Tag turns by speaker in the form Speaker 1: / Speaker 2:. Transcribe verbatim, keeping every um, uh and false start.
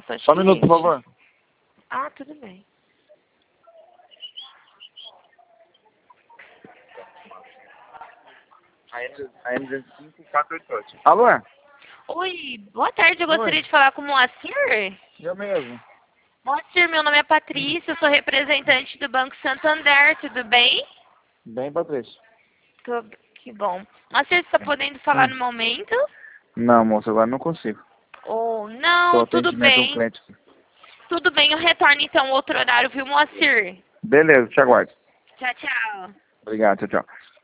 Speaker 1: bastante
Speaker 2: Só um minuto, por
Speaker 1: cliente.
Speaker 2: favor.
Speaker 1: Ah, tudo bem.
Speaker 2: A M duzentos e cinco, quatro oito oito. Alô?
Speaker 1: Oi, boa tarde. Eu gostaria
Speaker 2: Oi.
Speaker 1: de falar com o Moacir.
Speaker 2: Eu mesmo.
Speaker 1: Moacir, meu nome é Patrícia, eu sou representante do Banco Santander, tudo bem?
Speaker 2: Bem, Patrícia.
Speaker 1: Tô- Que bom. Moacir, você está podendo falar
Speaker 2: Hum.
Speaker 1: no momento?
Speaker 2: Não, moço, agora não consigo.
Speaker 1: Ou
Speaker 2: Tô
Speaker 1: não, tudo
Speaker 2: atendimento a um
Speaker 1: bem.
Speaker 2: cliente.
Speaker 1: Tudo bem, eu retorno então outro horário, viu, Moacir?
Speaker 2: Beleza, te aguardo.
Speaker 1: Tchau, tchau.
Speaker 2: Obrigado, tchau, tchau.